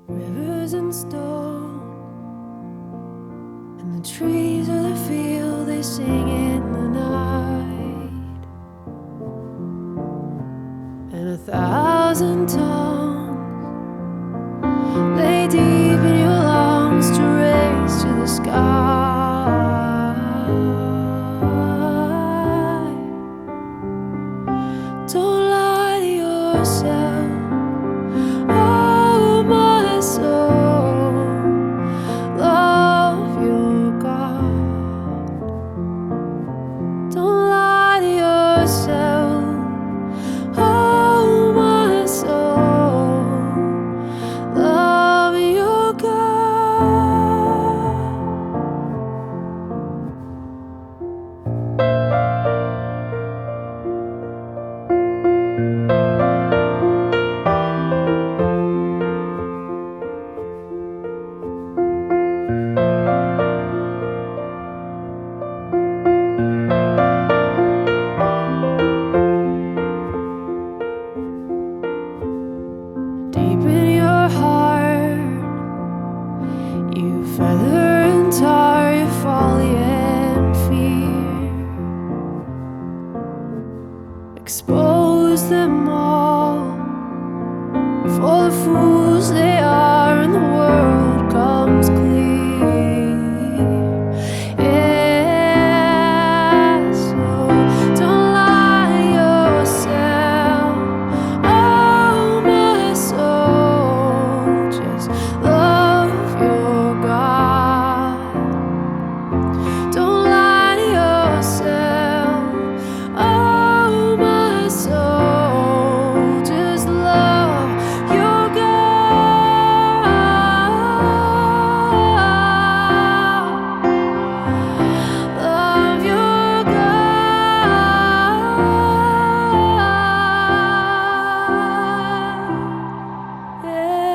Rivers and stone, and the trees of the field, they sing in the night. And 1,000 tongues lay deep in your lungs to raise to the sky. Don't lie to yourself, oh my soul. Love your God. Don't lie to yourself, oh my soul. Love your God. Deep in your heart, you feather and tar your folly and fear. Expose them all, for the fools they are, and the world comes clear. Yeah, so don't lie to yourself, oh my soul. Just love your God. Don't lie to yourself, oh my soul. Just love your God. Love your God.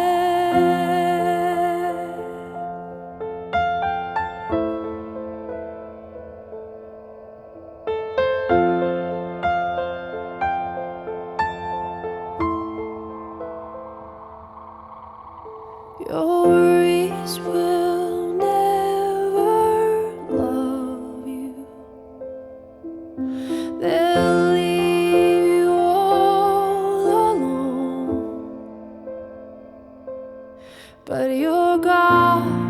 Yeah. Your worries will never love you. They'll leave you all alone. But your God